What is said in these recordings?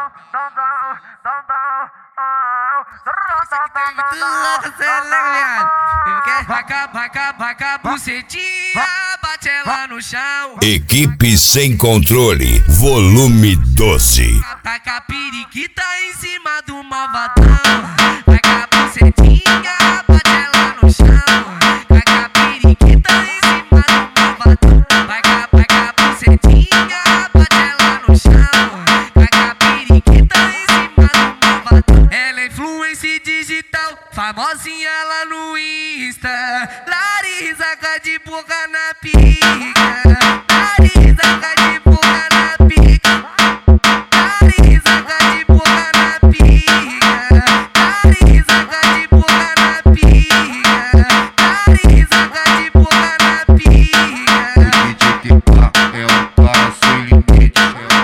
Vai com a bucetinha, bate ela no chão. Equipe Sem Controle, volume 12. Taca a periquita em cima do malvadão. Vai com a bucetinha, bate ela no chão. Taca a periquita em cima do malvadão. Vai com a bucetinha, bate ela no chão. Taca a periquita em cima do malvadão. Ela é influência digital, famosinha lá no Insta. Larissa cá de boca na pica. Larissa cá de boca na pica. Larissa cá de boca na pica. Larissa cá de boca na pica. Larissa cá de boca na pica. É um cara sem limite.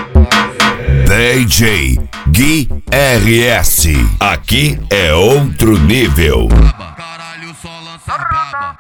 DJ Gui RS. Aqui é outro nível. Caralho, só lança braba.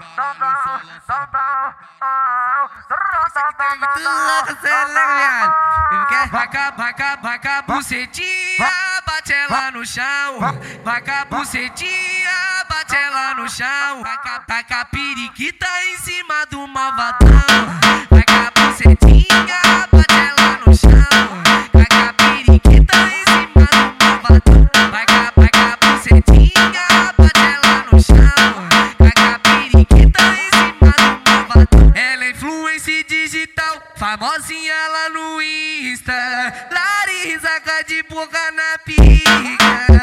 Vai com a bucetinha, bate ela no chão. Vai com a bucetinha, bate ela no chão. Taca a periquita em cima do malvadão. Vai com a bucetinha, bate ela no chão. Taca a periquita em cima do malvadão. Vai com a bucetinha, bate ela no chão. Taca a periquita em cima do malvadão. Ela é influência digital, famosinha lá no Insta. Larissa cá de boca na pica.